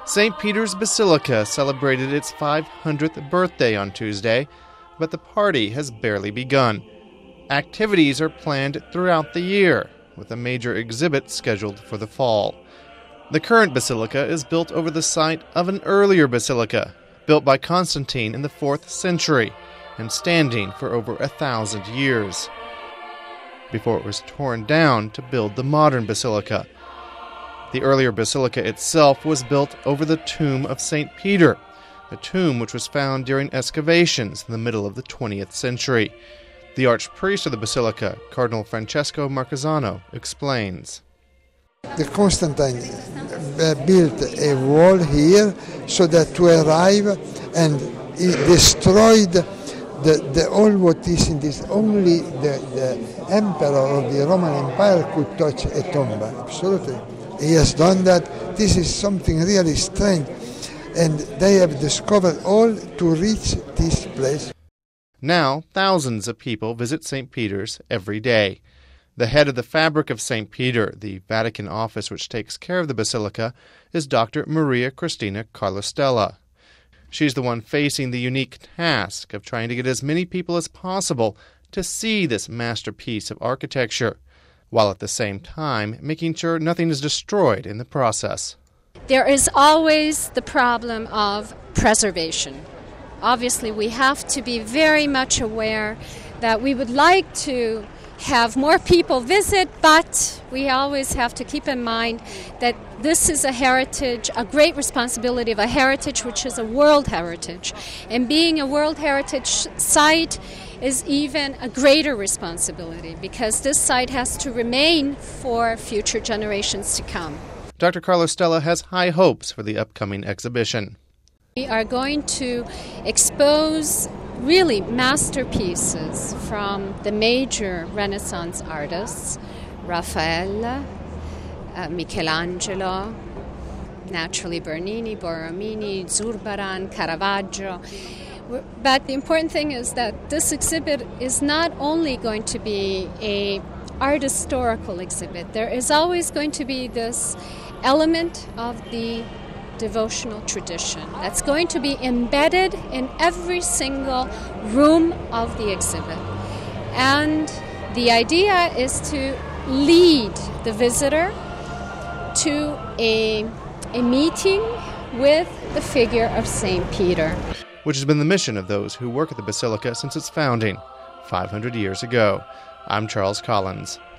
St. Peter's Basilica celebrated its 500th birthday on Tuesday, but the party has barely begun. Activities are planned throughout the year, with a major exhibit scheduled for the fall. The current basilica is built over the site of an earlier basilica, built by Constantine in the 4th century, and standing for over 1,000 years, before it was torn down to build the modern basilica. The earlier basilica itself was built over the tomb of St. Peter, a tomb which was found during excavations in the middle of the 20th century. The archpriest of the basilica, Cardinal Francesco Marquesano, explains. The Constantine built a wall here so that to arrive, and he destroyed the all what is in this. Only the emperor of the Roman Empire could touch a tomb. Absolutely. He has done that. This is something really strange. And they have discovered all to reach this place. Now, thousands of people visit St. Peter's every day. The head of the Fabric of St. Peter, the Vatican office which takes care of the basilica, is Dr. Maria Cristina Carlostella. She's the one facing the unique task of trying to get as many people as possible to see this masterpiece of architecture, while at the same time making sure nothing is destroyed in the process. There is always the problem of preservation. Obviously, we have to be very much aware that we would like to have more people visit, but we always have to keep in mind that this is a heritage, a great responsibility of a heritage which is a world heritage. And being a world heritage site is even a greater responsibility because this site has to remain for future generations to come. Dr. Carlostella has high hopes for the upcoming exhibition. We are going to expose really masterpieces from the major Renaissance artists, Raphael, Michelangelo, naturally Bernini, Borromini, Zurbaran, Caravaggio. But the important thing is that this exhibit is not only going to be an art historical exhibit. There is always going to be this element of the devotional tradition that's going to be embedded in every single room of the exhibit. And the idea is to lead the visitor to a meeting with the figure of St. Peter, which has been the mission of those who work at the Basilica since its founding 500 years ago. I'm Charles Collins.